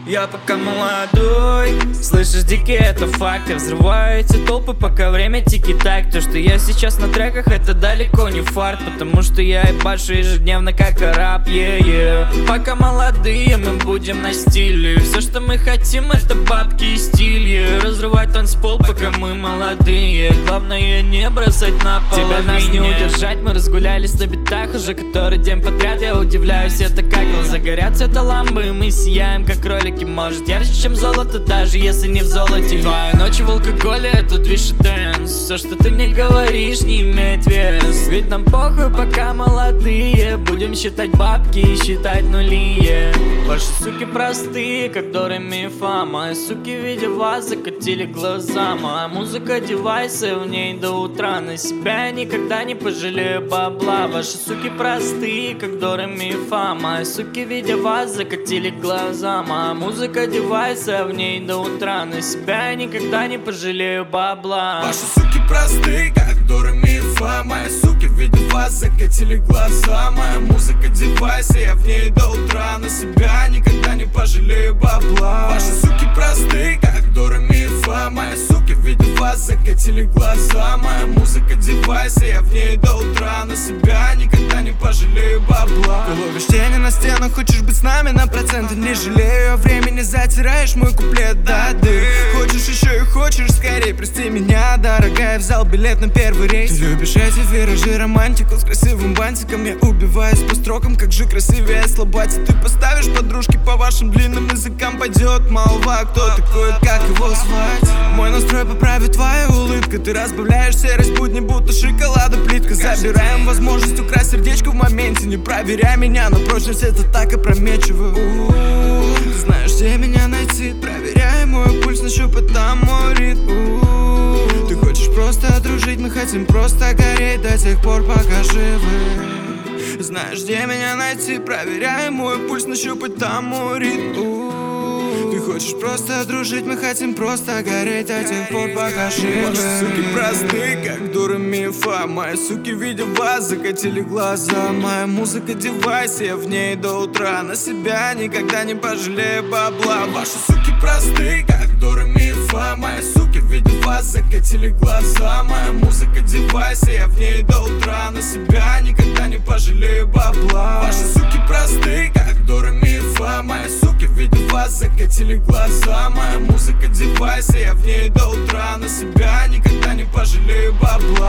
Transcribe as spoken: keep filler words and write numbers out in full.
Я пока молодой, слышишь, дикие это факты. Взрываю эти толпы, пока время тики-так. То, что я сейчас на треках, это далеко не фарт, потому что я ебашу ежедневно как араб, yeah, yeah. Пока молодые, мы будем на стиле. Все, что мы хотим, это бабки и стиль, yeah. Разрывать танцпол, пока мы молодые. Главное не бросать на пол. Тебя нас не удержать, мы разгулялись на битах уже который день подряд. Я удивляюсь, это как, но загорятся это ламбы, и мы сияем как кролики. Может ярче, чем золото, даже если не в золоте. Твоя ночь в алкоголе, это движ и дэнс. Все, что ты мне говоришь, не имеет вес. Ведь нам похуй, пока молодые. Будем считать бабки и считать нули, yeah. Ваши суки простые, как До ре ми фа. Мои суки, видя вас, закатили глаза. Моя музыка девайсы, в ней до утра. На себя я никогда не пожалею бабла. Ваши суки простые, как До ре ми фа. Мои суки, видя вас, закатили глаза. Моя музыка девайсы, в ней до утра. На себя я никогда не пожалею бабла. Ваши суки простые, как До ре ми фа. Мои суки, видя вас, закатили глаза. Моя музыка девайсы, я в ней до утра. На себя никогда не пожалею бабла. Ваши суки простые, как До ре ми фа. Мои суки, видя вас, закатили глаза. Моя музыка девайсы, я в ней до утра. На себя никогда не пожалею бабла. Ты ловишь тени на стенах, хочешь быть с нами на проценты. Не жалею о времени, затираешь мой куплет, да, ты хочешь еще и хочешь, скорее прости меня, дорогая. Взял билет на первый рейс. Ты любишь эти виражи, романтику с красивым бантиком. Я убиваюсь по строкам, как же красивее слабать. Ты поставишь подружки по вашим длинным языкам. Пойдет молва, кто такой, как его звать. Мой настрой поправит твоя улыбка. Ты разбавляешь серость будни, будто шоколада плитка. Забираем возможность украсть сердечко в моменте. Не проверяй меня на прочность, это так опрометчиво. Ты знаешь, где меня найти. Проверяй мой пульс, нащупать там мой ритм. Ты хочешь просто дружить, мы хотим просто гореть до тех пор, пока живы. Знаешь, где меня найти. Проверяй мой пульс, нащупать там мой ритм. Ты хочешь просто дружить, мы хотим просто гореть до тех пор, пока живы. Ваши суки простые, как До ре ми фа. Мои суки, видя вас, закатили глаза. Моя музыка девайс, я в ней до утра. На себя никогда не пожалею бабла. Ваши суки простые, как До ре ми фа. Мои суки, видя вас, закатили глаза. Моя музыка девайс, я в ней до утра. На себя никогда не пожалею бабла. Ваши суки простые, как До ре ми фа. Мои суки, видя вас, закатили глаза. Моя музыка девайс, я в ней до утра. На себя никогда не пожалею бабла.